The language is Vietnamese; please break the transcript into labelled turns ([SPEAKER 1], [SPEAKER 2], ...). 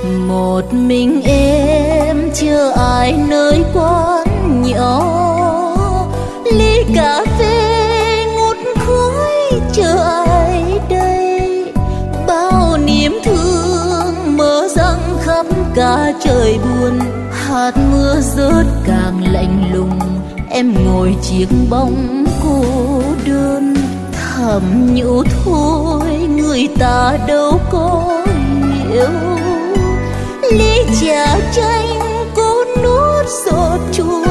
[SPEAKER 1] Một mình em chờ ai nơi quán nhỏ, ly cà phê ngút khói chờ ai đây. Bao niềm thương mơ răng khắp cả trời buồn, hạt mưa rớt càng lạnh lùng. Em ngồi chiếc bóng cô đơn, thầm nhủ thôi người ta đâu có hiểu. Ly trà chanh cô nuốt giọt chua